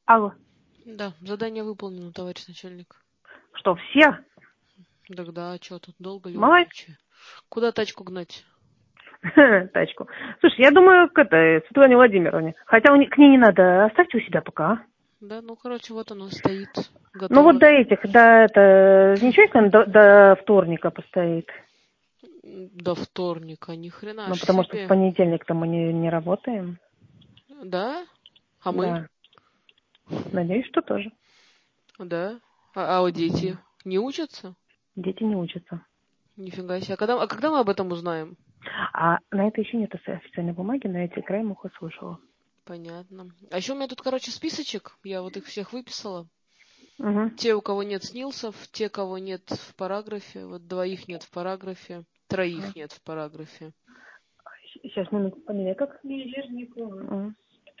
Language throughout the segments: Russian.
Алло. Да, задание выполнено, товарищ начальник. Что, все? Тогда, что тут, долго ли Молодец. вообще? Куда тачку гнать? Тачку. Слушай, я думаю, к Светлане Владимировне. Хотя к ней не надо, оставьте у себя пока. А? Да, ну, короче, вот оно стоит, Ну вот готово. ничего, если она до вторника постоит. До вторника, ни хрена Ну, ж потому что в себе. понедельник-то мы не работаем. Да? А мы? Да. Надеюсь, что тоже. Да? А вот дети не учатся? Дети не учатся. Нифига себе. А когда мы об этом узнаем? А на это еще нет официальной бумаги, на эти краем ухо слышала. Понятно. А еще у меня тут, короче, списочек. Я вот их всех выписала. Угу. Те, у кого нет снилсов, те, кого нет в параграфе. Вот 2 нет в параграфе, 3 нет в параграфе. Сейчас, минуту, фамилия как? Угу.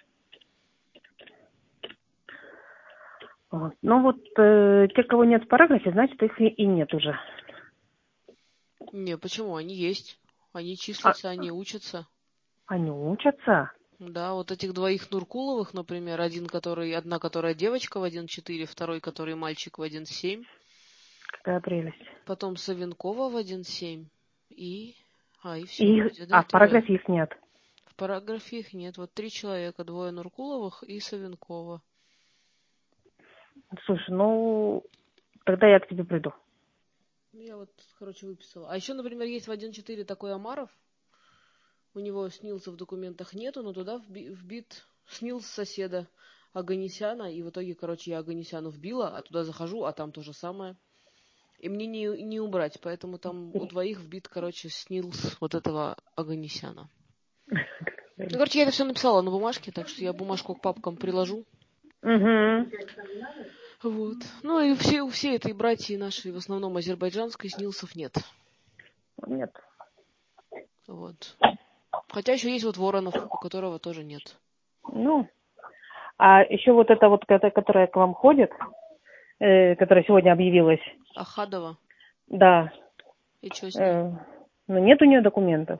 Вот. Ну вот, те, кого нет в параграфе, значит, их и нет уже. Не, почему? Они есть. Они А, числятся, они учатся. они учатся? Да, вот этих 2 Нуркуловых, например, одна, которая девочка в 1.4, второй, который мальчик в 1.7. Какая прелесть. Потом Савенкова в 1.7. И все, вроде, да, В 3. параграфе их нет. В параграфе их нет. Вот 3 человека, 2 Нуркуловых и Савенкова. Слушай, ну, тогда я к тебе приду. Я вот, короче, выписала. А еще, например, есть в 1.4 такой Амаров. У него снился в документах нету, но туда вбит снилс соседа Аганесяна. И в итоге, короче, я Аганесяну вбила, а туда захожу, а там то же самое. И мне не убрать, поэтому там у 2 вбит, короче, снилс вот этого Аганесяна. Ну, короче, я это все написала на бумажке, так что я бумажку к папкам приложу. Угу. Вот. Ну и у всей этой братьи нашей, в основном азербайджанской, снилсов нет. Нет. Вот. Хотя еще есть вот Воронов, у которого тоже нет. Ну, а еще вот эта вот, которая к вам ходит, которая сегодня объявилась. Ахадова. Да. И что с ней? Но нет у нее документов.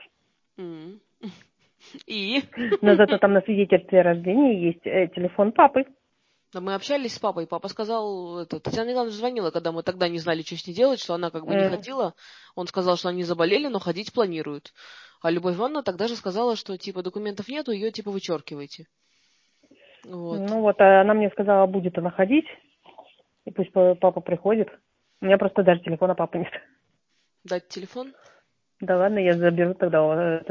И? Но зато там на свидетельстве о рождении есть телефон папы. Да мы общались с папой. Папа сказал, Татьяна Николаевна звонила, когда мы тогда не знали, что с ней делать, что она как бы не ходила. Он сказал, что они заболели, но ходить планируют. А Любовь Ивановна тогда же сказала, что типа документов нету, ее типа вычеркивайте. Вот. Ну вот, а она мне сказала, будет она ходить, и пусть папа приходит. У меня просто даже телефона папы нет. Дать телефон? Да ладно, я заберу тогда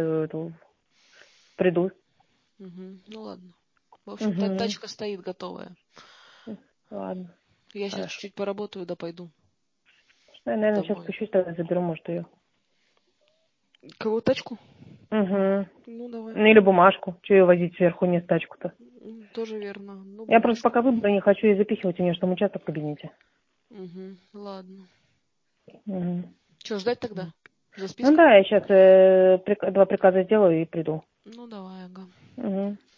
приду. Угу. Ну ладно. В общем, Угу. тачка стоит готовая. Ладно, Я сейчас хорошо. чуть-чуть поработаю, да пойду Я, наверное, сейчас домой. спущусь, тогда заберу, может, ее. Кого, тачку? Угу. Ну, давай. Ну или бумажку. Че ее возить сверху, нет тачку-то. Тоже верно. Ну, Я просто бумажку. пока выборы не хочу ее запихивать, у нее что там участок в кабинете. Угу. Ладно. Угу. Что, ждать тогда? За Ну списком? да, я сейчас 2 приказа сделаю и приду. Ну, давай, ага. Угу.